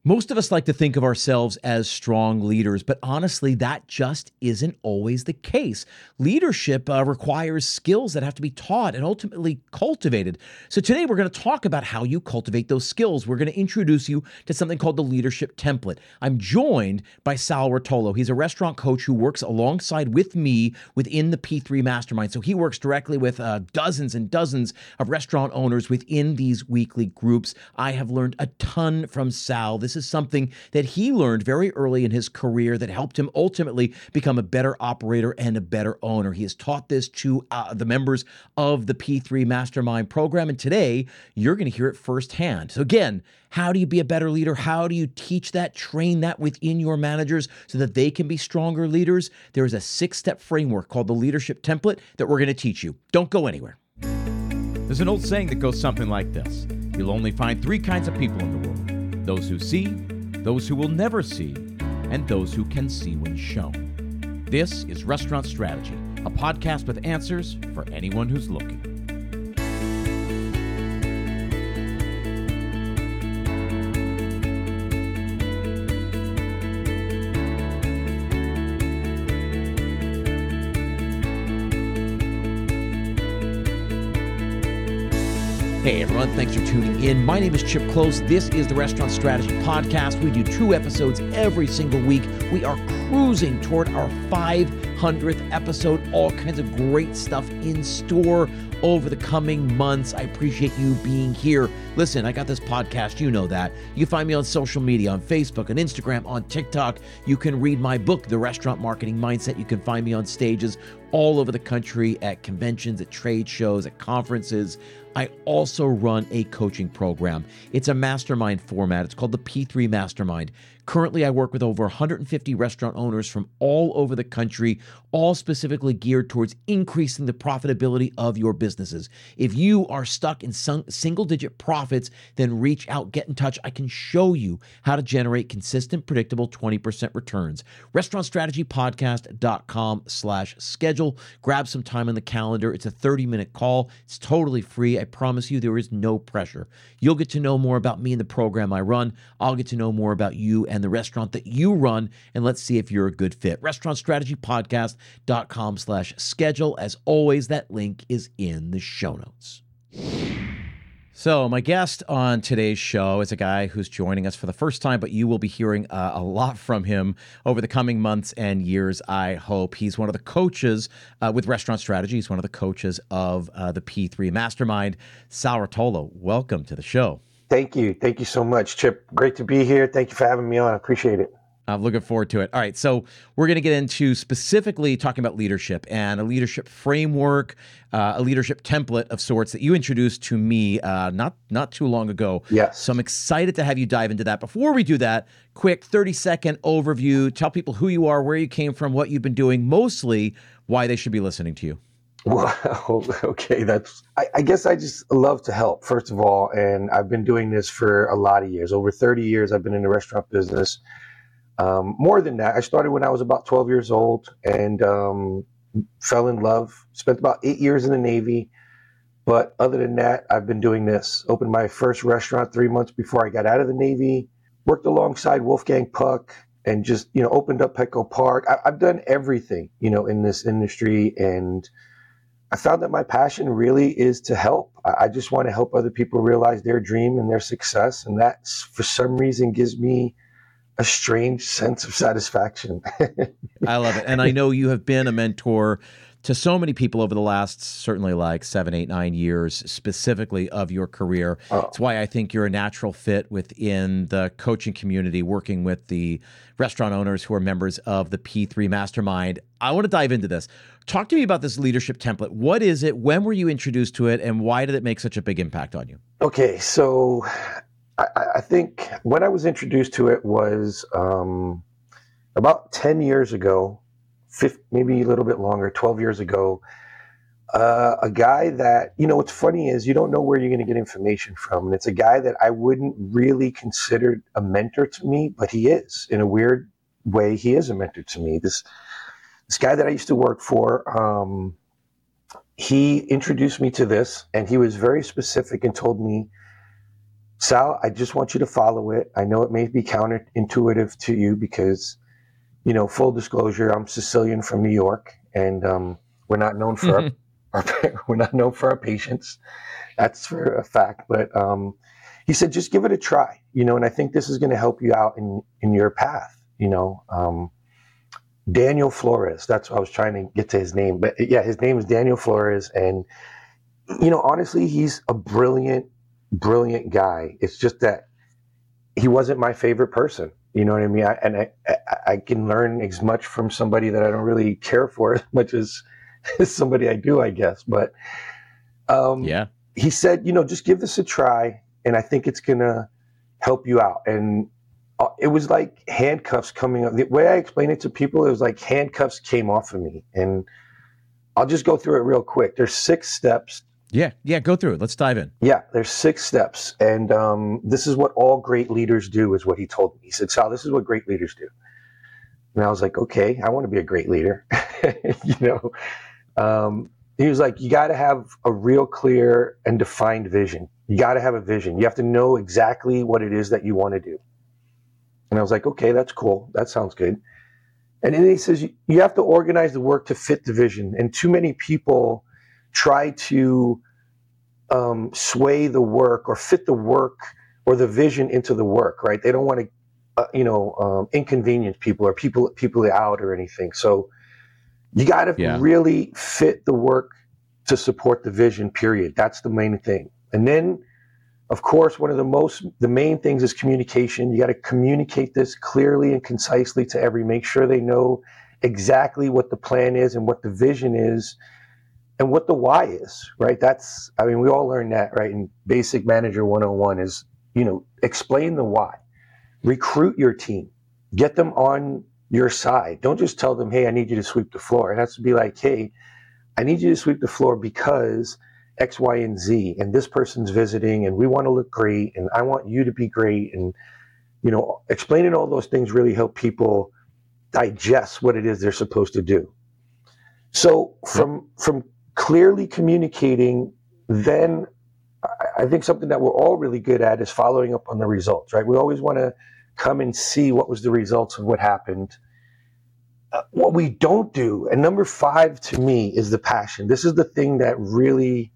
Most of us like to think of ourselves as strong leaders, but honestly, that just isn't always the case. Leadership requires skills that have to be taught and ultimately cultivated. So today we're going to talk about how you cultivate those skills. We're going to introduce you to something called the leadership template. I'm joined by Sal Rotolo. He's a restaurant coach who works alongside with me within the P3 Mastermind. So he works directly with dozens and dozens of restaurant owners within these weekly groups. I have learned a ton from Sal. This is something that he learned very early in his career that helped him ultimately become a better operator and a better owner. He has taught this to the members of the P3 Mastermind program, and today you're going to hear it firsthand. So again, how do you be a better leader? How do you teach that, train that within your managers so that they can be stronger leaders? There is a 6-step framework called the leadership template that we're going to teach you. Don't go anywhere. There's an old saying that goes something like this: you'll only find 3 kinds of people in the world. Those who see, those who will never see, and those who can see when shown. This is Restaurant Strategy, a podcast with answers for anyone who's looking. Hey everyone, thanks for tuning in. My name is Chip Close. This is the Restaurant Strategy Podcast. We do 2 episodes every single week. We are cruising toward our 500th episode. All kinds of great stuff in store over the coming months. I appreciate you being here. Listen, I got this podcast, you know that. You can find me on social media, on Facebook, on Instagram, on TikTok. You can read my book, The Restaurant Marketing Mindset. You can find me on stages all over the country, at conventions, at trade shows, at conferences. I also run a coaching program. It's a mastermind format. It's called the P3 Mastermind. Currently, I work with over 150 restaurant owners from all over the country, all specifically geared towards increasing the profitability of your businesses. If you are stuck in single-digit profits, then reach out, get in touch. I can show you how to generate consistent, predictable 20% returns. RestaurantStrategyPodcast.com/schedule. Grab some time on the calendar. It's a 30-minute call. It's totally free. I promise you there is no pressure. You'll get to know more about me and the program I run. I'll get to know more about you and the restaurant that you run, and let's see if you're a good fit. RestaurantStrategyPodcast.com/schedule. As always, that link is in the show notes. So my guest on today's show is a guy who's joining us for the first time, but you will be hearing a lot from him over the coming months and years, I hope. He's one of the coaches with Restaurant Strategy. He's one of the coaches of the P3 Mastermind. Sal Rotolo, welcome to the show. Thank you. Thank you so much, Chip. Great to be here. Thank you for having me on. I appreciate it. I'm looking forward to it. All right, so we're going to get into specifically talking about leadership and a leadership framework, a leadership template of sorts that you introduced to me not too long ago. Yes. So I'm excited to have you dive into that. Before we do that, quick 30-second overview. Tell people who you are, where you came from, what you've been doing, mostly why they should be listening to you. Well, okay. I guess I just love to help, first of all. And I've been doing this for a lot of years. Over 30 years, I've been in the restaurant business. More than that, I started when I was about 12 years old and fell in love. Spent about 8 years in the Navy. But other than that, I've been doing this. Opened my first restaurant 3 months before I got out of the Navy. Worked alongside Wolfgang Puck and just, opened up Petco Park. I've done everything, in this industry. And I found that my passion really is to help. I just want to help other people realize their dream and their success. And that, for some reason, gives me a strange sense of satisfaction. I love it. And I know you have been a mentor to so many people over the last certainly like 7, 8, 9 years specifically of your career. That's why I think you're a natural fit within the coaching community, working with the restaurant owners who are members of the P3 Mastermind. I want to dive into this. Talk to me about this leadership template. What is it? When were you introduced to it? And why did it make such a big impact on you? Okay, so I think when I was introduced to it was about 10 years ago, maybe a little bit longer, 12 years ago. A guy that, what's funny is you don't know where you're going to get information from. And it's a guy that I wouldn't really consider a mentor to me, but he is. In a weird way, he is a mentor to me. This guy that I used to work for, he introduced me to this, and he was very specific and told me Sal, I just want you to follow it. I know it may be counterintuitive to you because, full disclosure, I'm Sicilian from New York, and we're not known for we're not known for our patience. That's for a fact. But he said, just give it a try, and I think this is going to help you out in your path. Daniel Flores. That's what I was trying to get to his name, but yeah, his name is Daniel Flores, and honestly, he's a brilliant guy. It's just that he wasn't my favorite person. You know what I mean? I can learn as much from somebody that I don't really care for as much as somebody I do, I guess. But Yeah. he said, just give this a try, and I think it's gonna help you out. And it was like handcuffs coming up. The way I explain it to people, it was like handcuffs came off of me. And I'll just go through it real quick. There's 6 steps. Yeah, go through it. Let's dive in. Yeah, there's 6 steps. And this is what all great leaders do, is what he told me. He said, Sal, this is what great leaders do. And I was like, okay, I want to be a great leader. He was like, you got to have a real clear and defined vision. You got to have a vision. You have to know exactly what it is that you want to do. And I was like, okay, that's cool. That sounds good. And then he says, you have to organize the work to fit the vision. And too many people try to sway the work or fit the work or the vision into the work, right? They don't want to, inconvenience people or people out or anything. So you got to really fit the work to support the vision, period. That's the main thing. And then, of course, the main things is communication. You got to communicate this clearly and concisely to make sure they know exactly what the plan is and what the vision is and what the why is, right? We all learn that, right? In Basic Manager 101 is, explain the why. Recruit your team. Get them on your side. Don't just tell them, hey, I need you to sweep the floor. It has to be like, hey, I need you to sweep the floor because X, Y, and Z, and this person's visiting, and we want to look great, and I want you to be great. And, explaining all those things really help people digest what it is they're supposed to do. So from clearly communicating, then I think something that we're all really good at is following up on the results, right? We always want to come and see what was the results of what happened. What we don't do, and number 5 to me, is the passion. This is the thing that really,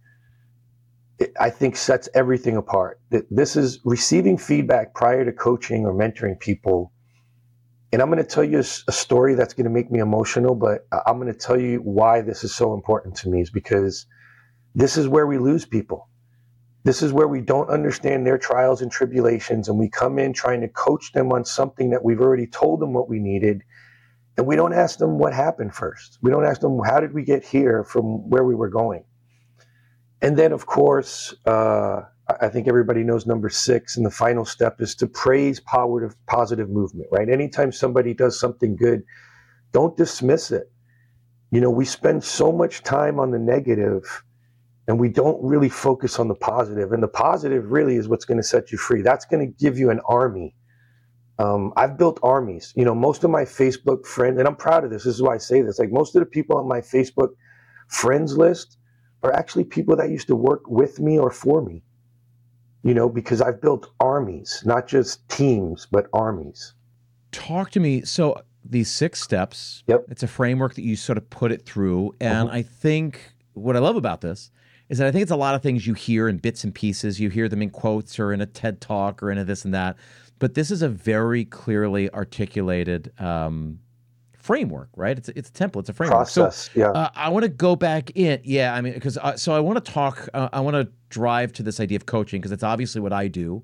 I think, sets everything apart. This is receiving feedback prior to coaching or mentoring people. And I'm going to tell you a story that's going to make me emotional, but I'm going to tell you why this is so important to me, is because this is where we lose people. This is where we don't understand their trials and tribulations, and we come in trying to coach them on something that we've already told them what we needed, and we don't ask them what happened first. We don't ask them, how did we get here from where we were going? And then, of course, I think everybody knows number 6, and the final step is to praise positive movement, right? Anytime somebody does something good, don't dismiss it. We spend so much time on the negative, and we don't really focus on the positive. And the positive really is what's going to set you free. That's going to give you an army. I've built armies. Most of my Facebook friends, and I'm proud of this. This is why I say this. Like, most of the people on my Facebook friends list are actually people that used to work with me or for me. Because I've built armies, not just teams, but armies. Talk to me. So these 6 steps, It's a framework that you sort of put it through. And I think what I love about this is that I think it's a lot of things you hear in bits and pieces. You hear them in quotes or in a TED Talk or in a this and that. But this is a very clearly articulated framework, right? It's a template, it's a framework. Process, so, I want to go back in. Yeah, I mean, because so I want to talk, I want to drive to this idea of coaching, because it's obviously what I do.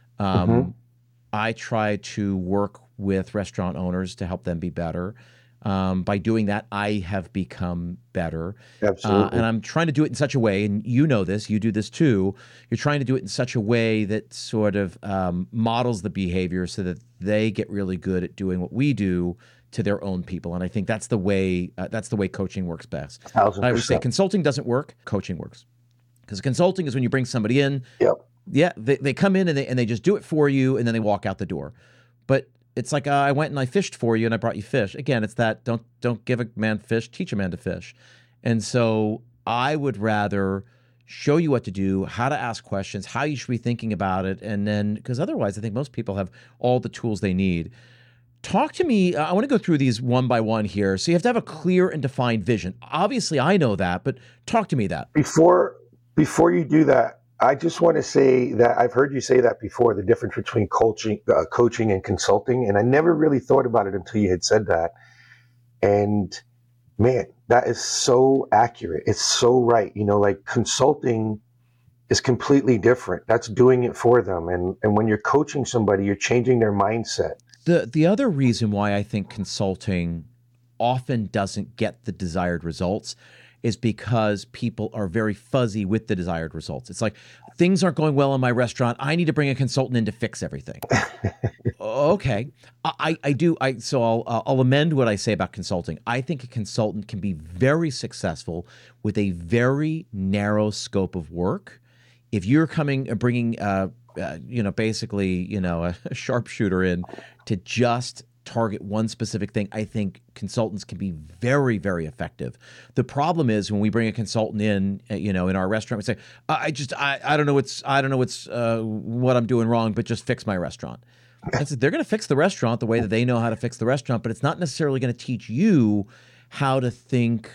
I try to work with restaurant owners to help them be better. By doing that, I have become better. Absolutely. And I'm trying to do it in such a way, and you know this, you do this too, you're trying to do it in such a way that sort of models the behavior so that they get really good at doing what we do to their own people. And I think that's the way coaching works best. 1,000%. I would say consulting doesn't work, coaching works. Because consulting is when you bring somebody in, they come in and they just do it for you, and then they walk out the door. But it's like, I went and I fished for you and I brought you fish. Again, it's that don't give a man fish, teach a man to fish. And so I would rather show you what to do, how to ask questions, how you should be thinking about it. And then, because otherwise, I think most people have all the tools they need. Talk to me. I want to go through these one by one here. So you have to have a clear and defined vision. Obviously, I know that, but talk to me that. Before you do that, I just want to say that I've heard you say that before, the difference between coaching and consulting. And I never really thought about it until you had said that. And man, that is so accurate. It's so right. Like consulting is completely different. That's doing it for them. And when you're coaching somebody, you're changing their mindset. The other reason why I think consulting often doesn't get the desired results is because people are very fuzzy with the desired results. It's like, things aren't going well in my restaurant. I need to bring a consultant in to fix everything. Okay. So I'll amend what I say about consulting. I think a consultant can be very successful with a very narrow scope of work. If you're bringing basically, a sharpshooter in to just target one specific thing, I think consultants can be very, very effective. The problem is when we bring a consultant in, in our restaurant, we say, I don't know what I'm doing wrong, but just fix my restaurant. They're going to fix the restaurant the way that they know how to fix the restaurant, but it's not necessarily going to teach you how to think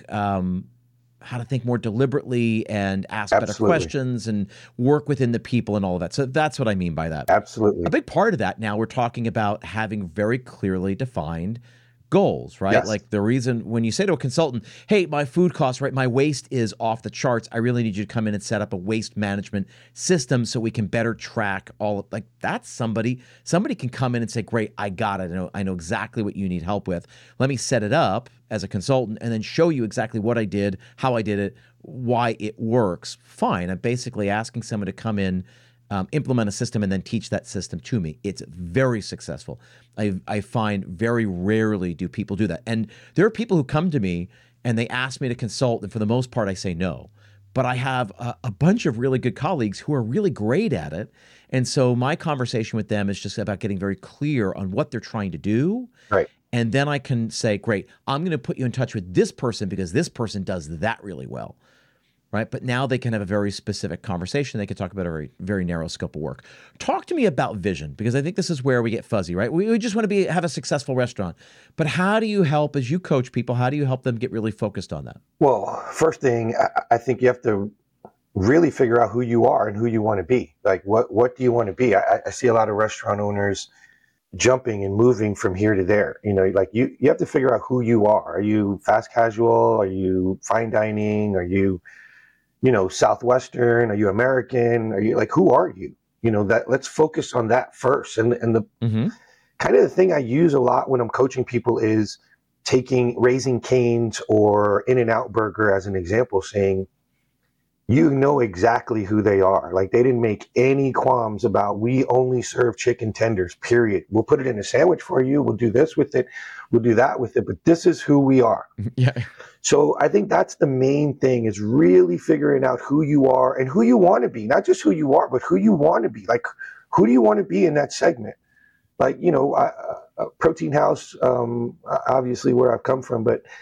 more deliberately and ask better questions and work within the people and all of that. So that's what I mean by that. Absolutely. A big part of that now, we're talking about having very clearly defined goals, right? Yes. Like the reason when you say to a consultant, hey, my food costs, right? My waste is off the charts. I really need you to come in and set up a waste management system so we can better track all of, like, that's somebody can come in and say, great, I got it. I know exactly what you need help with. Let me set it up as a consultant and then show you exactly what I did, how I did it, why it works. Fine. I'm basically asking someone to come in, implement a system and then teach that system to me. It's very successful. I find very rarely do people do that. And there are people who come to me and they ask me to consult, and for the most part, I say no. But I have a bunch of really good colleagues who are really great at it. And so my conversation with them is just about getting very clear on what they're trying to do. Right. And then I can say, great, I'm going to put you in touch with this person because this person does that really well. Right. But now they can have a very specific conversation. They can talk about a very, very narrow scope of work. Talk to me about vision, because I think this is where we get fuzzy, right? We just want to have a successful restaurant. But how do you help, as you coach people, how do you help them get really focused on that? Well, first thing, I think you have to really figure out who you are and who you want to be. Like, what do you want to be? I see a lot of restaurant owners jumping and moving from here to there. Like you have to figure out who you are. Are you fast casual? Are you fine dining? Are you Southwestern? Are you American? Are you who are you? Let's focus on that first. And the kind of the thing I use a lot when I'm coaching people is taking Raising Cane's or In-N-Out Burger as an example, saying, you know exactly who they are. Like, they didn't make any qualms about, we only serve chicken tenders, period. We'll put it in a sandwich for you. We'll do this with it. We'll do that with it. But this is who we are. Yeah. So I think that's the main thing, is really figuring out who you are and who you want to be. Not just who you are, but who you want to be. Like, who do you want to be in that segment? Like, Protein House, obviously where I've come from, but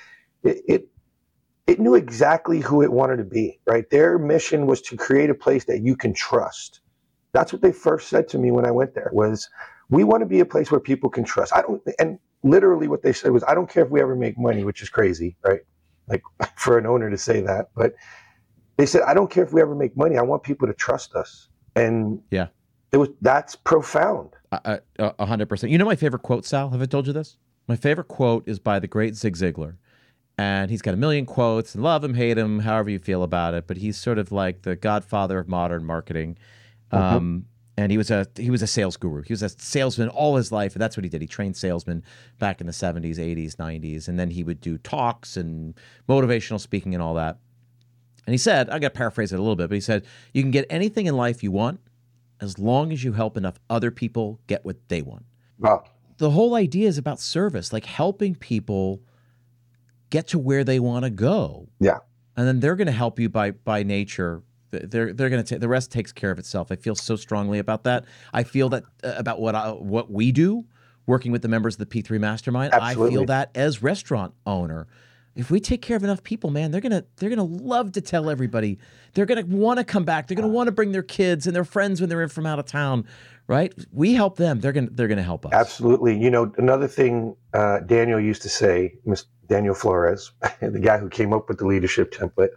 it knew exactly who it wanted to be, right? Their mission was to create a place that you can trust. That's what they first said to me when I went there, was, we want to be a place where people can trust. And literally what they said was, I don't care if we ever make money, which is crazy, right? Like, for an owner to say that, but they said, I don't care if we ever make money. I want people to trust us. And yeah, that's profound. 100%. You know my favorite quote, Sal? Have I told you this? My favorite quote is by the great Zig Ziglar. And he's got a million quotes, and love him, hate him, however you feel about it. But he's sort of like the godfather of modern marketing. And he was a sales guru. He was a salesman all his life, and that's what he did. He trained salesmen back in the 70s, 80s, 90s, and then he would do talks and motivational speaking and all that. And he said, I got to paraphrase it a little bit, but he said, you can get anything in life you want as long as you help enough other people get what they want. Wow. The whole idea is about service, like helping people get to where they want to go. Yeah. And then they're going to help you by nature. They're going to the rest takes care of itself. I feel so strongly about that. I feel that about what we do, working with the members of the P3 Mastermind. Absolutely. I feel that as restaurant owner. if we take care of enough people, man, they're gonna love to tell everybody. They're gonna want to come back. They're gonna want to bring their kids and their friends when they're in from out of town, right? We help them. They're gonna help us. Absolutely. You know, another thing Daniel used to say, Mr. Daniel Flores, the guy who came up with the leadership template,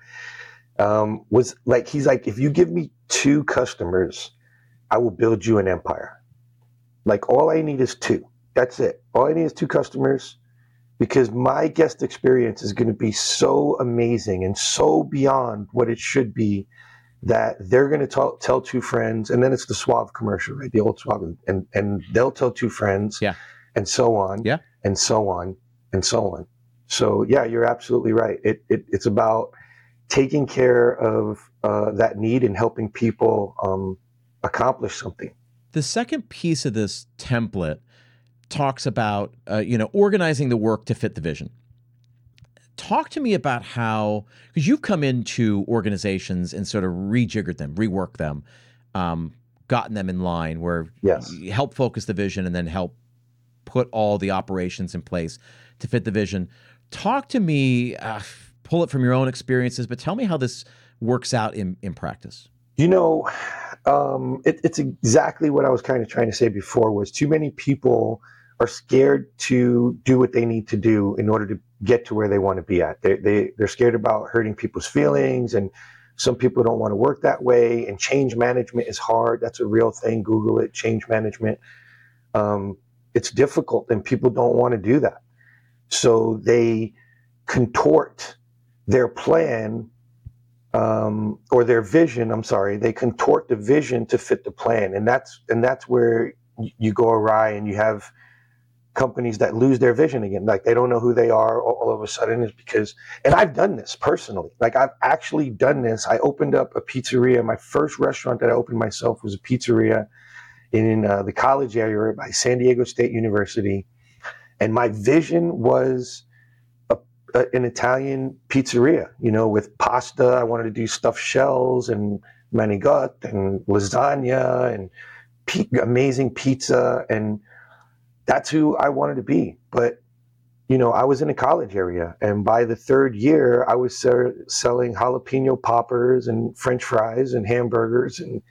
was like, he's like, if you give me 2 customers, I will build you an empire. Like, all I need is 2. That's it. All I need is 2 customers, because my guest experience is going to be so amazing and so beyond what it should be that they're going to tell 2 friends, and then it's the Suave commercial, right? The old Suave, and they'll tell 2 friends, Yeah. and so on, Yeah. and so on, and so on. So yeah, you're absolutely right. It's about taking care of that need and helping people accomplish something. The second piece of this template talks about, organizing the work to fit the vision. Talk to me about how, because you've come into organizations and sort of rejiggered them, reworked them, gotten them in line where Yes. you help focus the vision and then help put all the operations in place to fit the vision. Talk to me, pull it from your own experiences, but tell me how this works out in practice. You know, it's exactly what I was kind of trying to say before, was too many people are scared to do what they need to do in order to get to where they want to be at. They're scared about hurting people's feelings, and some people don't want to work that way, and change management is hard. That's a real thing. Google it, change management. It's difficult, and people don't want to do that. So they contort their plan, or their vision. I'm sorry. They contort the vision to fit the plan. And that's where you go awry, and you have companies that lose their vision again. Like, they don't know who they are all of a sudden. Is because, and I've done this personally. Like, I've actually done this. I opened up a pizzeria. My first restaurant that I opened myself was a pizzeria in the college area by San Diego State University. And my vision was an Italian pizzeria, with pasta. I wanted to do stuffed shells and manigot and lasagna and amazing pizza. And that's who I wanted to be. But, I was in a college area. And by the 3rd year, I was selling jalapeno poppers and French fries and hamburgers and,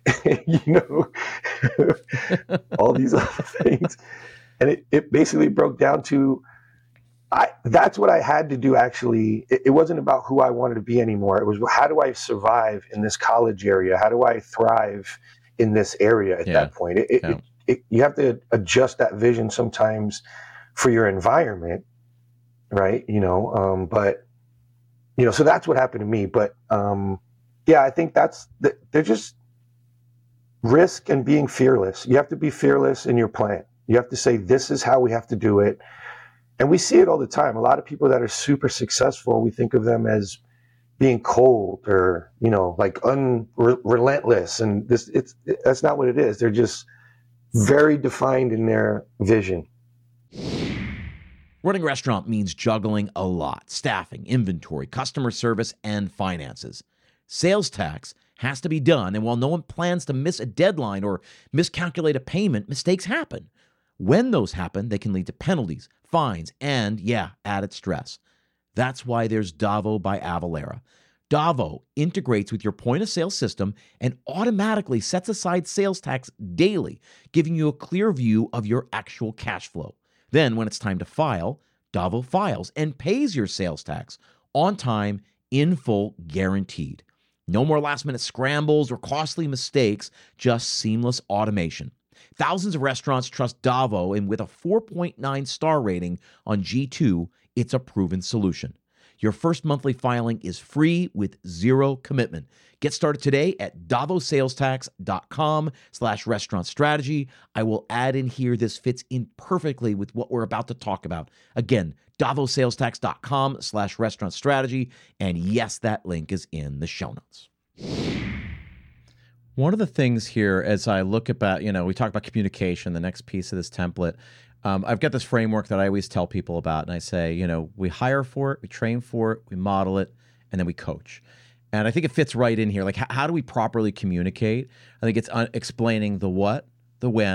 all these other things. And it basically broke down to, that's what I had to do, actually. It wasn't about who I wanted to be anymore. It was, how do I survive in this college area? How do I thrive in this area at that point? You have to adjust that vision sometimes for your environment, right? But, so that's what happened to me. But, I think they're just risk and being fearless. You have to be fearless in your plan. You have to say, this is how we have to do it. And we see it all the time. A lot of people that are super successful, we think of them as being cold or, like relentless. And that's not what it is. They're just very defined in their vision. Running a restaurant means juggling a lot: staffing, inventory, customer service, and finances. Sales tax has to be done, and while no one plans to miss a deadline or miscalculate a payment, mistakes happen. When those happen, they can lead to penalties, fines, and, added stress. That's why there's Davo by Avalara. Davo integrates with your point-of-sale system and automatically sets aside sales tax daily, giving you a clear view of your actual cash flow. Then, when it's time to file, Davo files and pays your sales tax on time, in full, guaranteed. No more last-minute scrambles or costly mistakes, just seamless automation. Thousands of restaurants trust Davo, and with a 4.9 star rating on G2, it's a proven solution. Your first monthly filing is free with zero commitment. Get started today at davosalestax.com/restaurant strategy. I will add in here, this fits in perfectly with what we're about to talk about. Again, davosalestax.com/restaurant strategy. And yes, that link is in the show notes. One of the things here, as I look about, we talk about communication, the next piece of this template. I've got this framework that I always tell people about, and I say, we hire for it, we train for it, we model it, and then we coach. And I think it fits right in here. Like, how do we properly communicate? I think it's explaining the what, the when,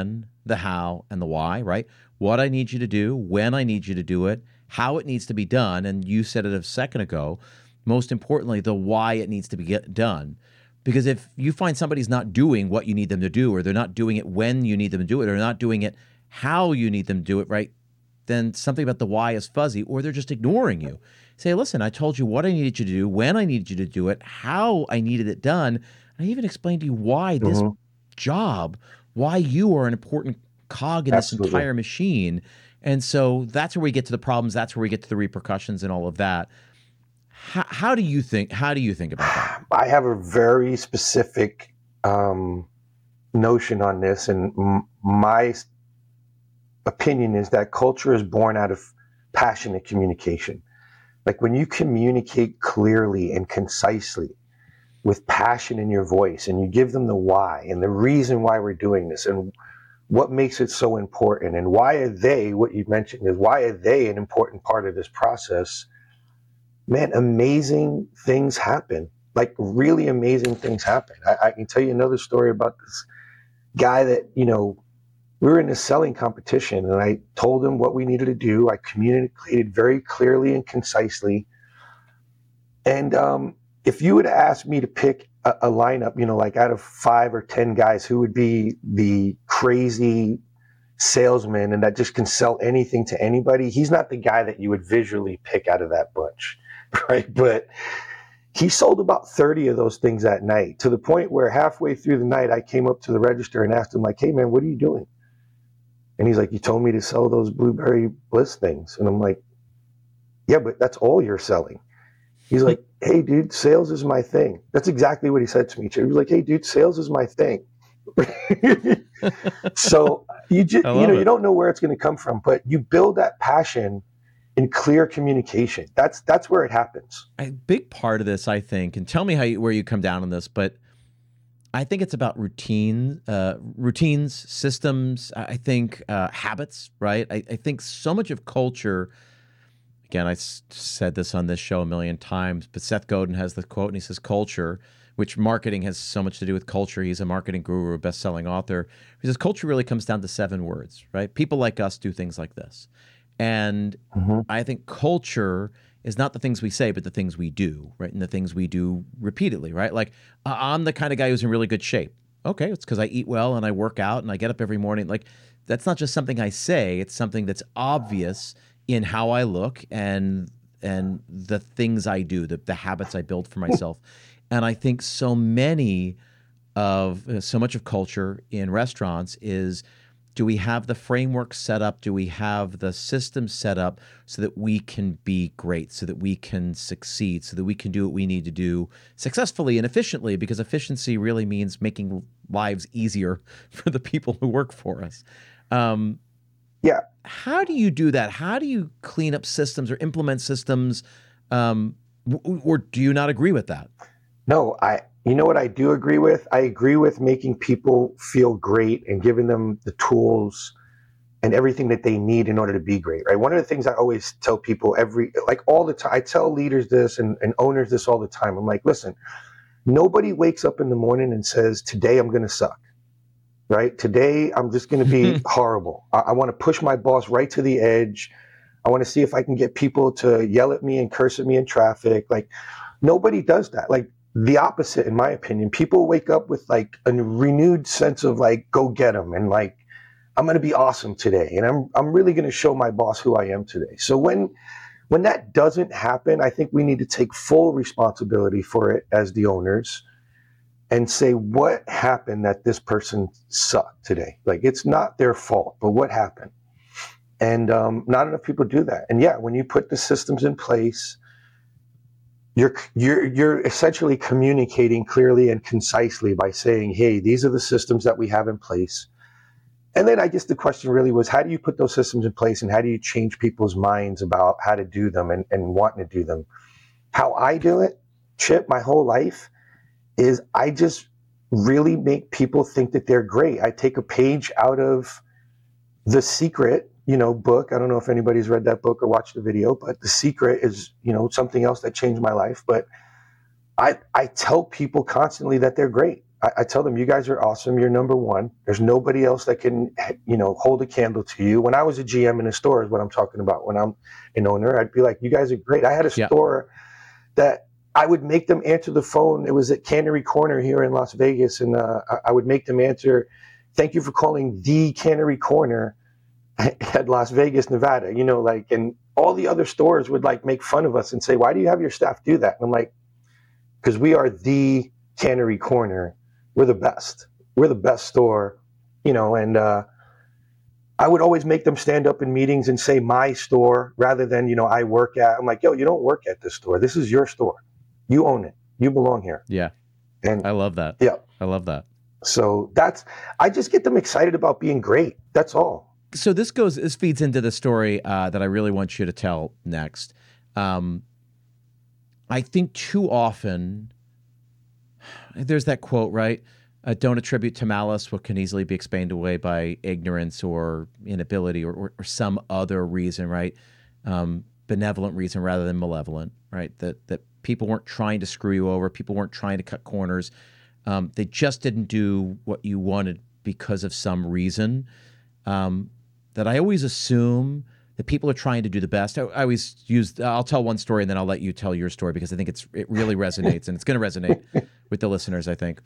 the how and the why, right? What I need you to do, when I need you to do it, how it needs to be done. And you said it a second ago, most importantly, the why it needs to be done. Because if you find somebody's not doing what you need them to do, or they're not doing it when you need them to do it, or not doing it how you need them to do it, right? Then something about the why is fuzzy, or they're just ignoring you. Say, listen, I told you what I needed you to do, when I needed you to do it, how I needed it done. I even explained to you why this job, why you are an important cog in this entire machine. And so that's where we get to the problems. That's where we get to the repercussions and all of that. How do you think about that? I have a very specific notion on this, and my opinion is that culture is born out of passionate communication. Like when you communicate clearly and concisely with passion in your voice, and you give them the why and the reason why we're doing this and what makes it so important, and why are they, what you mentioned is, why are they an important part of this process? Man, amazing things happen. Like really amazing things happen. I can tell you another story about this guy that, we were in a selling competition, and I told him what we needed to do. I communicated very clearly and concisely. And if you would have asked me to pick a lineup, like out of 5 or 10 guys, who would be the crazy salesman and that just can sell anything to anybody, he's not the guy that you would visually pick out of that bunch, right? But he sold about 30 of those things that night, to the point where halfway through the night, I came up to the register and asked him, like, hey, man, what are you doing? And he's like, you told me to sell those Blueberry Bliss things. And I'm like, yeah, but that's all you're selling. He's like, hey, dude, sales is my thing. That's exactly what he said to me. He was like, hey, dude, sales is my thing. So you just, you don't know where it's going to come from, but you build that passion in clear communication. That's where it happens. A big part of this, I think, and tell me where you come down on this, but I think it's about routines, systems, I think habits, right? I think so much of culture, again, I said this on this show a million times, but Seth Godin has the quote, and he says culture, which marketing has so much to do with culture. He's a marketing guru, a best-selling author. He says culture really comes down to 7 words, right? People like us do things like this. And I think culture is not the things we say, but the things we do, right? And the things we do repeatedly, right? Like, I'm the kind of guy who's in really good shape. Okay, it's because I eat well and I work out and I get up every morning. Like, that's not just something I say. It's something that's obvious in how I look and the things I do, the habits I build for myself. And I think so much of culture in restaurants is, do we have the framework set up? Do we have the system set up so that we can be great, so that we can succeed, so that we can do what we need to do successfully and efficiently? Because efficiency really means making lives easier for the people who work for us. Yeah. How do you do that? How do you clean up systems or implement systems? Or do you not agree with that? No, you know what I do agree with? I agree with making people feel great and giving them the tools and everything that they need in order to be great, right? One of the things I always tell people all the time, I tell leaders this and owners this all the time. I'm like, listen, nobody wakes up in the morning and says, today I'm going to suck, right? Today I'm just going to be horrible. I want to push my boss right to the edge. I want to see if I can get people to yell at me and curse at me in traffic. Like, nobody does that. Like, the opposite, in my opinion. People wake up with like a renewed sense of like, go get them, and like, I'm going to be awesome today, and I'm really going to show my boss who I am today. So when that doesn't happen, I think we need to take full responsibility for it as the owners and say, what happened that this person sucked today? Like, it's not their fault, but what happened? And not enough people do that. And yeah, when you put the systems in place, you're essentially communicating clearly and concisely by saying, hey, these are the systems that we have in place. And then I guess the question really was, how do you put those systems in place, and how do you change people's minds about how to do them and wanting to do them? How I do it, Chip, my whole life, is I just really make people think that they're great. I take a page out of The Secret, book. I don't know if anybody's read that book or watched the video, but The Secret is, something else that changed my life. But I tell people constantly that they're great. I tell them, you guys are awesome. You're number one. There's nobody else that can, hold a candle to you. When I was a GM in a store is what I'm talking about. When I'm an owner, I'd be like, you guys are great. I had a store that I would make them answer the phone. It was at Cannery Corner here in Las Vegas. And I would make them answer, thank you for calling the Cannery Corner at Las Vegas, Nevada, and all the other stores would make fun of us and say, why do you have your staff do that? And I'm like, because we are the Cannery Corner. We're the best. We're the best store, and I would always make them stand up in meetings and say my store rather than, I work at. I'm like, yo, you don't work at this store. This is your store. You own it. You belong here. Yeah. And I love that. Yeah. I love that. So I just get them excited about being great. That's all. So this feeds into the story that I really want you to tell next. I think too often there's that quote, right? Don't attribute to malice what can easily be explained away by ignorance or inability or some other reason, right? Benevolent reason rather than malevolent, right? That people weren't trying to screw you over. People weren't trying to cut corners. They just didn't do what you wanted because of some reason. That I always assume that people are trying to do the best. I'll tell one story and then I'll let you tell your story because I think it really resonates and it's going to resonate with the listeners, I think.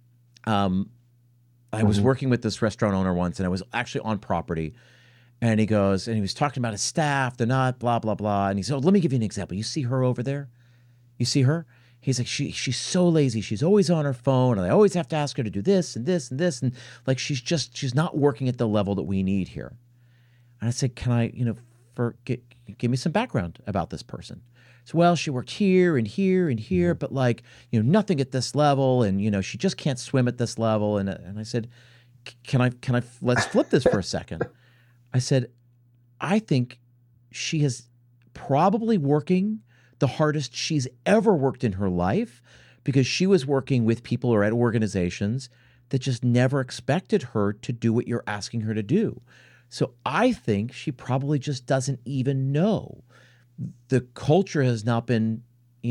I was working with this restaurant owner once and I was actually on property and he was talking about his staff. They're not blah, blah, blah. And he said, let me give you an example. You see her over there? You see her? He's like, she's so lazy. She's always on her phone and I always have to ask her to do this and this and this. And she's not working at the level that we need here. And I said, can I, give me some background about this person. So, well, she worked here and here and here, but nothing at this level. And, she just can't swim at this level. And I said, let's flip this for a second. I said, I think she is probably working the hardest she's ever worked in her life because she was working with people or at organizations that just never expected her to do what you're asking her to do. So I think she probably just doesn't even know. The culture has not been,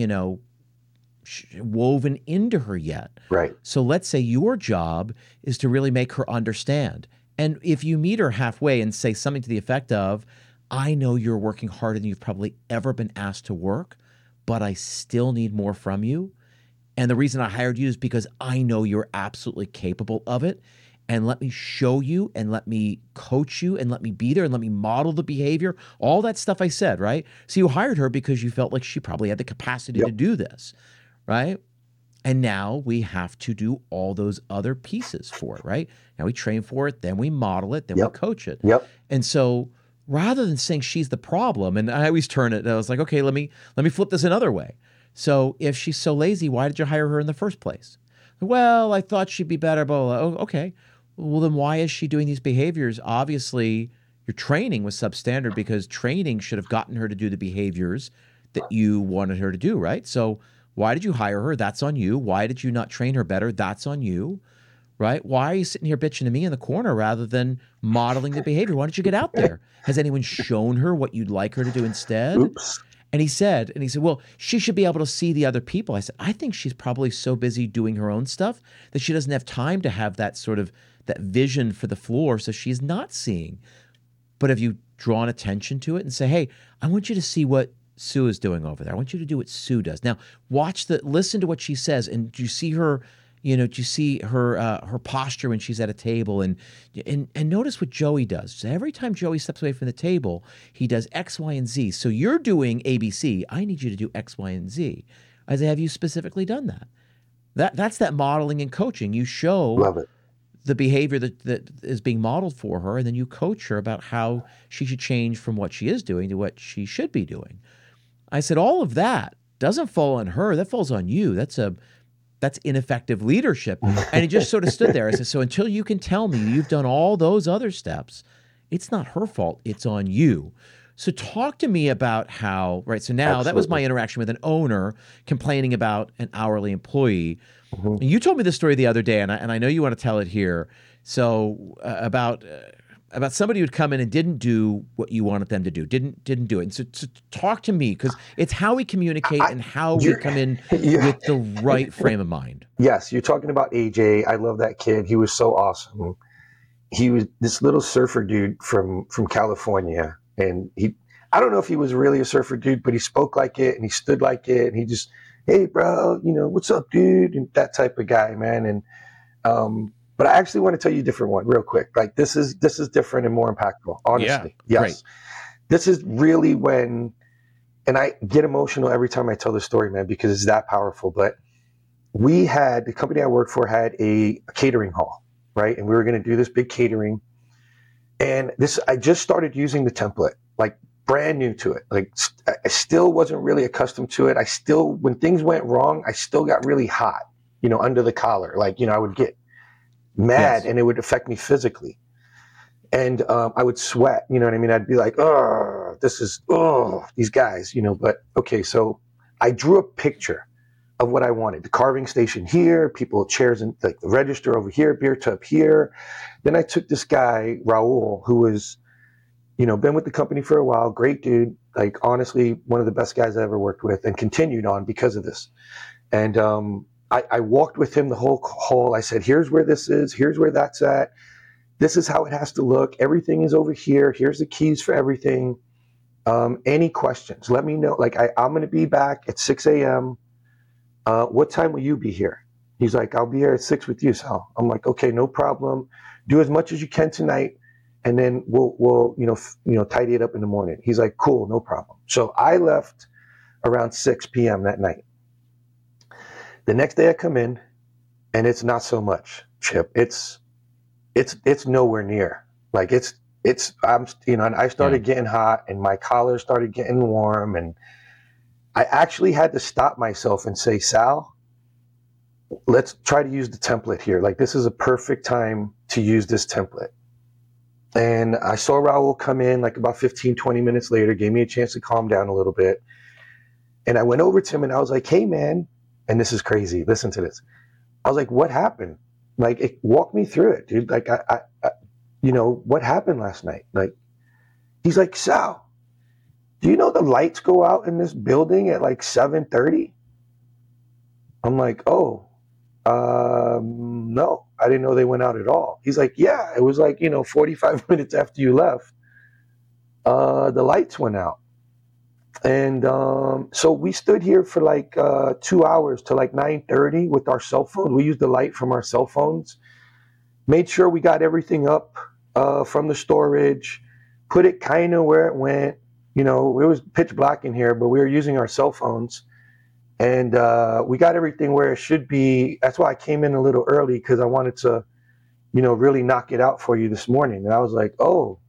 woven into her yet. Right. So let's say your job is to really make her understand. And if you meet her halfway and say something to the effect of, I know you're working harder than you've probably ever been asked to work, but I still need more from you. And the reason I hired you is because I know you're absolutely capable of it. And let me show you and let me coach you and let me be there and let me model the behavior, all that stuff I said, right? So you hired her because you felt like she probably had the capacity to do this, right? And now we have to do all those other pieces for it, right? Now we train for it, then we model it, then we coach it. Yep. And so rather than saying she's the problem, and I always turn it, I was like, okay, let me flip this another way. So if she's so lazy, why did you hire her in the first place? Well, I thought she'd be better, blah, blah, blah. Oh, okay. Well, then why is she doing these behaviors? Obviously, your training was substandard because training should have gotten her to do the behaviors that you wanted her to do, right? So why did you hire her? That's on you. Why did you not train her better? That's on you, right? Why are you sitting here bitching to me in the corner rather than modeling the behavior? Why don't you get out there? Has anyone shown her what you'd like her to do instead? Oops. And he said, well, she should be able to see the other people. I said, I think she's probably so busy doing her own stuff that she doesn't have time to have that sort of that vision for the floor, so she's not seeing. But have you drawn attention to it and say, hey, I want you to see what Sue is doing over there. I want you to do what Sue does. Now, listen to what she says, and do you see her, do you see her posture when she's at a table, and notice what Joey does. So every time Joey steps away from the table, he does X, Y, and Z. So you're doing ABC. I need you to do X, Y, and Z. I say, have you specifically done that? That's that modeling and coaching. You show Love it. the behavior that is being modeled for her, and then you coach her about how she should change from what she is doing to what she should be doing. I said, all of that doesn't fall on her. That falls on you. That's ineffective leadership. And he just sort of stood there. I said, so until you can tell me you've done all those other steps, it's not her fault. It's on you. So talk to me about how, right, so now that was my interaction with an owner complaining about an hourly employee. You told me this story the other day, and I know you want to tell it here. So about about somebody who'd come in and didn't do what you wanted them to do, didn't do it. And so talk to me, because it's how we communicate and how we come in with the right frame of mind. Yes, you're talking about AJ. I love that kid. He was so awesome. He was this little surfer dude from California, and I don't know if he was really a surfer dude, but he spoke like it and he stood like it, and he just, hey bro, what's up, dude, and that type of guy, man. And but I actually want to tell you a different one real quick. Like this is different and more impactful, honestly. Yeah, yes. Great. This is really when, and I get emotional every time I tell the story, man, because it's that powerful. But the company I worked for had a catering hall, right? And we were going to do this big catering. And I just started using the template, like brand new to it. Like I still wasn't really accustomed to it. When things went wrong, I still got really hot, under the collar. Like, I would get mad, yes, and it would affect me physically. And I would sweat, you know what I mean? I'd be like, these guys, but okay. So I drew a picture of what I wanted. The carving station here, chairs in like the register over here, beer tub here. Then I took this guy, Raul, who was, been with the company for a while, great dude, like honestly, one of the best guys I ever worked with, and continued on because of this. And I walked with him the whole hall. I said, here's where this is, here's where that's at. This is how it has to look. Everything is over here. Here's the keys for everything. Any questions, let me know. Like I'm going to be back at 6 a.m. What time will you be here? He's like, I'll be here at 6 with you, Sal. I'm like, okay, no problem. Do as much as you can tonight, and then we'll tidy it up in the morning. He's like, cool, no problem. So I left around 6 p.m. that night. The next day I come in, and it's not so much, Chip. It's nowhere near. Like and I started getting hot, and my collar started getting warm, and I actually had to stop myself and say, Sal, let's try to use the template here. Like this is a perfect time to use this template. And I saw Raul come in like about 15, 20 minutes later, gave me a chance to calm down a little bit. And I went over to him and I was like, hey man, and this is crazy, listen to this. I was like, what happened? Like, walk me through it, dude. Like, I what happened last night? Like, he's like, Sal, do you know the lights go out in this building at like 7:30? I'm like, no, I didn't know they went out at all. He's like, yeah, it was like, 45 minutes after you left, the lights went out. And so we stood here for like 2 hours till like 9:30 with our cell phones. We used the light from our cell phones, made sure we got everything up from the storage, put it kind of where it went. It was pitch black in here, but we were using our cell phones. And we got everything where it should be. That's why I came in a little early, because I wanted to, really knock it out for you this morning. And I was like, oh,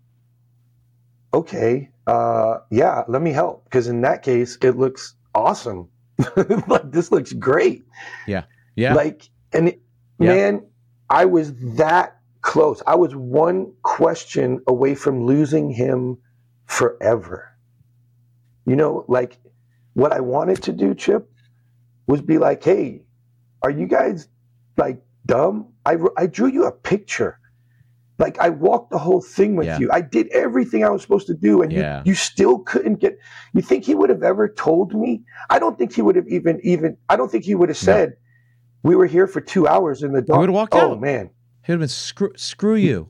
okay. Yeah, let me help. Because in that case, it looks awesome. Like, this looks great. Yeah. Yeah. Like, and man, I was that close. I was one question away from losing him forever. Like what I wanted to do, Chip, was be like, hey, are you guys like dumb? I drew you a picture. Like I walked the whole thing with you. I did everything I was supposed to do, and you still couldn't get. You think he would have ever told me? I don't think he would have even. I don't think he would have said, we were here for 2 hours in the dark. He would have walked out. Oh man, he would have been screw you.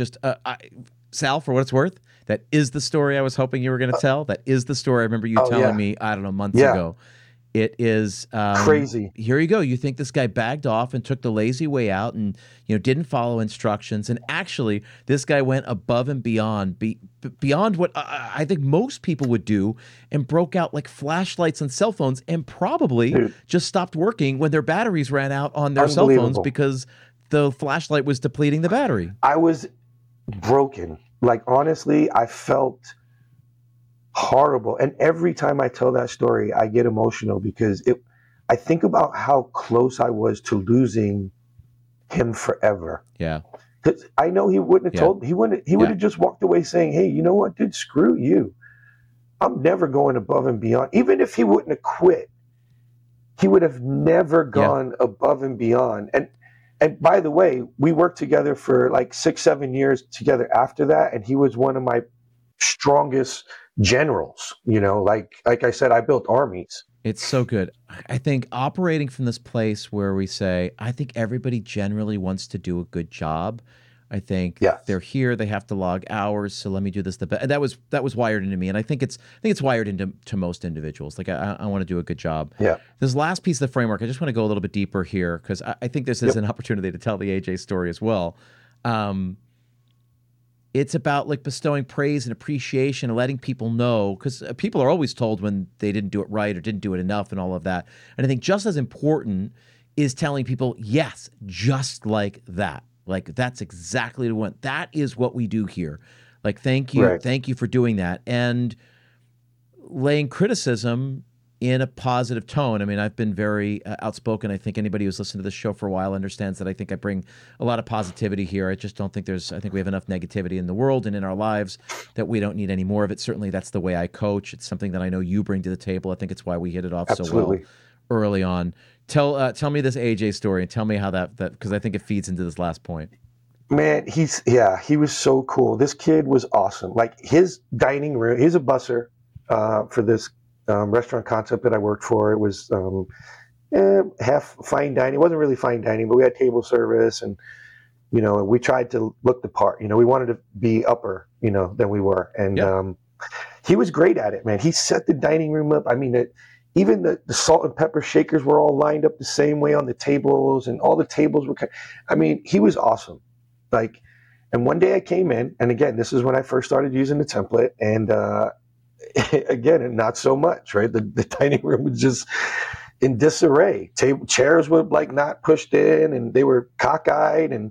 Sal, for what it's worth, that is the story I was hoping you were going to tell. That is the story I remember you telling me, I don't know, months ago. It is crazy. Here you go. You think this guy bagged off and took the lazy way out and didn't follow instructions. And actually, this guy went above and beyond what I think most people would do, and broke out like flashlights on cell phones, and probably just stopped working when their batteries ran out on their cell phones because the flashlight was depleting the battery. I was broken. Like, honestly, I felt horrible. And every time I tell that story, I get emotional, because I think about how close I was to losing him forever. Yeah. Because I know he wouldn't have told me. He would have just walked away saying, hey, you know what, dude, screw you. I'm never going above and beyond. Even if he wouldn't have quit, he would have never gone above and beyond. And And by the way, we worked together for like 6, 7 years together after that. And he was one of my strongest generals, like I said, I built armies. It's so good. I think operating from this place where we say, I think everybody generally wants to do a good job. I think Yes. they're here, they have to log hours, so let me do this the best. And that was wired into me, and I think it's wired into most individuals. Like I want to do a good job. Yeah. This last piece of the framework, I just want to go a little bit deeper here because I think this is an opportunity to tell the AJ story as well. It's about like bestowing praise and appreciation and letting people know, because people are always told when they didn't do it right or didn't do it enough and all of that. And I think just as important is telling people, yes, just like that. Like that's exactly the one. That is what we do here. Like, thank you. Right. Thank you for doing that. And laying criticism in a positive tone. I mean, I've been very outspoken. I think anybody who's listened to this show for a while understands that I think I bring a lot of positivity here. I just don't think I think we have enough negativity in the world and in our lives that we don't need any more of it. Certainly that's the way I coach. It's something that I know you bring to the table. I think it's why we hit it off so well early on. Tell me this AJ story and tell me how that because I think it feeds into this last point. Man, he was so cool. This kid was awesome. Like his dining room, he's a busser for this restaurant concept that I worked for. It was half fine dining. It wasn't really fine dining, but we had table service, and we tried to look the part. We wanted to be upper, than we were, and he was great at it, man. He set the dining room up. I mean, even the salt and pepper shakers were all lined up the same way on the tables, and all the tables were. I mean, he was awesome. Like, and one day I came in, and again, this is when I first started using the template, and again, not so much, right? The dining room was just in disarray. Chairs were like not pushed in, and they were cockeyed, and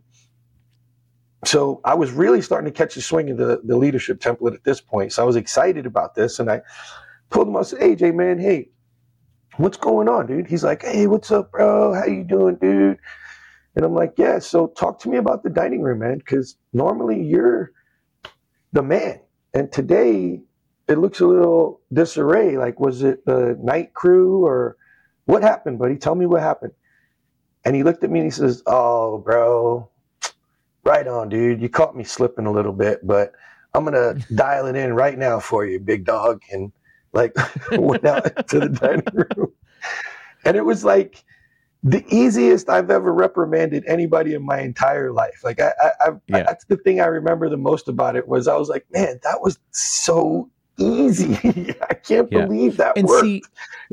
so I was really starting to catch the swing of the leadership template at this point. So I was excited about this, and I pulled him. I said, "AJ, man, hey, what's going on, dude?" He's like, "Hey, what's up, bro? How you doing, dude?" And I'm like, "Yeah, so talk to me about the dining room, man, because normally you're the man, and today it looks a little disarray. Like, was it the night crew or what happened, buddy? Tell me what happened." And he looked at me and he says, "Oh, bro, right on, dude. You caught me slipping a little bit, but I'm going to dial it in right now for you, big dog." And like went out to the dining room. And it was like the easiest I've ever reprimanded anybody in my entire life. Like that's the thing I remember the most about it was I was like, man, that was so easy. I can't believe that worked.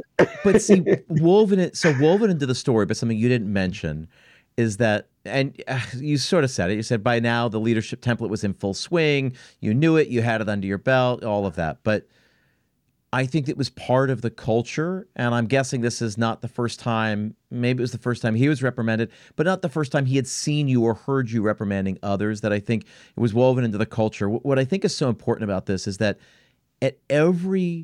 Woven into the story, but something you didn't mention is that, and you sort of said it, you said by now the leadership template was in full swing. You knew it, you had it under your belt, all of that. But I think it was part of the culture, and I'm guessing this is not the first time, maybe it was the first time he was reprimanded, but not the first time he had seen you or heard you reprimanding others, that I think it was woven into the culture. What I think is so important about this is that at every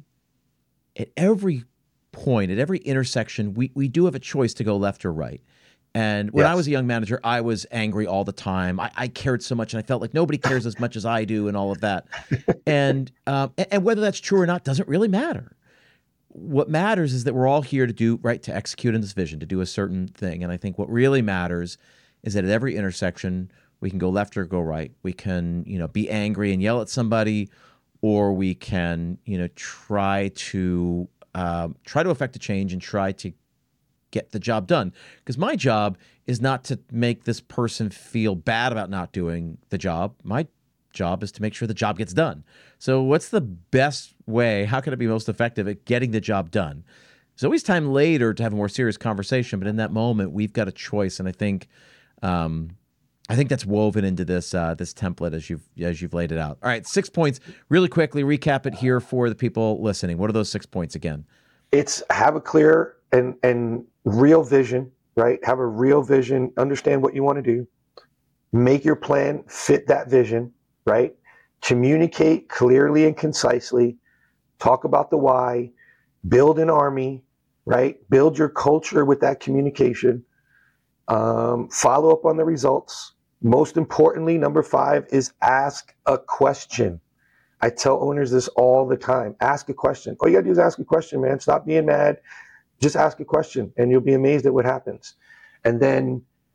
point, at every intersection, we do have a choice to go left or right. And when I was a young manager, I was angry all the time. I cared so much, and I felt like nobody cares as much as I do, and all of that. And whether that's true or not doesn't really matter. What matters is that we're all here to execute in this vision, to do a certain thing. And I think what really matters is that at every intersection, we can go left or go right. We can, be angry and yell at somebody, or we can, try to affect a change and try to get the job done. Because my job is not to make this person feel bad about not doing the job. My job is to make sure the job gets done. So what's the best way? How can it be most effective at getting the job done? There's always time later to have a more serious conversation, but in that moment, we've got a choice. And I think that's woven into this template as you've laid it out. All right, 6 points. Really quickly, recap it here for the people listening. What are those 6 points again? It's have a clear and real vision, right? Have a real vision, understand what you want to do, make your plan fit that vision, right? Communicate clearly and concisely, talk about the why, build an army, right? Build your culture with that communication, follow up on the results. Most importantly, number 5 is ask a question. I tell owners this all the time. Ask a question. All you got to do is ask a question, man. Stop being mad. Just ask a question, and you'll be amazed at what happens. And then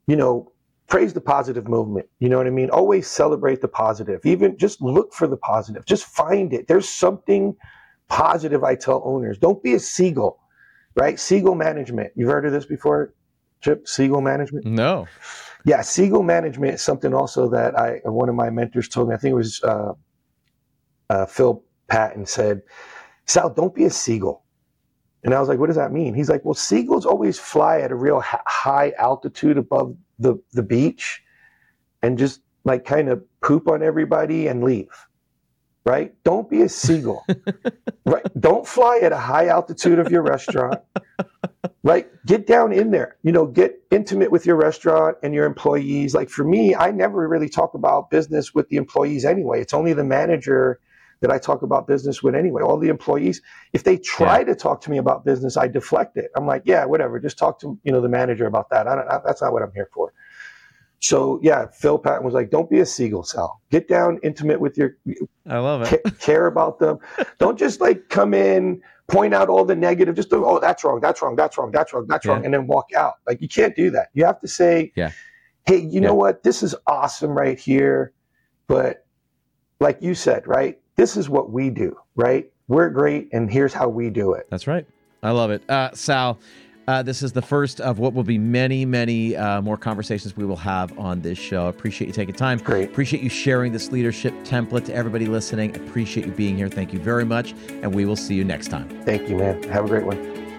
praise the positive movement. You know what I mean? Always celebrate the positive. Even just look for the positive. Just find it. There's something positive. I tell owners, don't be a seagull, right? Seagull management. You've heard of this before, Chip? Seagull management? No. Yeah, seagull management is something also that one of my mentors told me. I think it was Phil Patton said, Sal, don't be a seagull. And I was like, what does that mean? He's like, well, seagulls always fly at a real high altitude above the beach and just like kind of poop on everybody and leave, right? Don't be a seagull, right? Don't fly at a high altitude of your restaurant, right? Get down in there, get intimate with your restaurant and your employees. Like for me, I never really talk about business with the employees anyway. It's only the manager that I talk about business with anyway. All the employees, if they try to talk to me about business, I deflect it. I'm like, yeah, whatever. Just talk to the manager about that. That's not what I'm here for. So yeah, Phil Patton was like, don't be a seagull, Sal. Get down intimate with your. I love it. Care about them. Don't just like come in, point out all the negative. Just oh, that's wrong, and then walk out. Like you can't do that. You have to say, hey, you know what? This is awesome right here, but like you said, right? This is what we do, right? We're great, and here's how we do it. That's right. I love it. Sal, this is the first of what will be many, many more conversations we will have on this show. Appreciate you taking time. Great. Appreciate you sharing this leadership template to everybody listening. Appreciate you being here. Thank you very much, and we will see you next time. Thank you, man. Have a great one.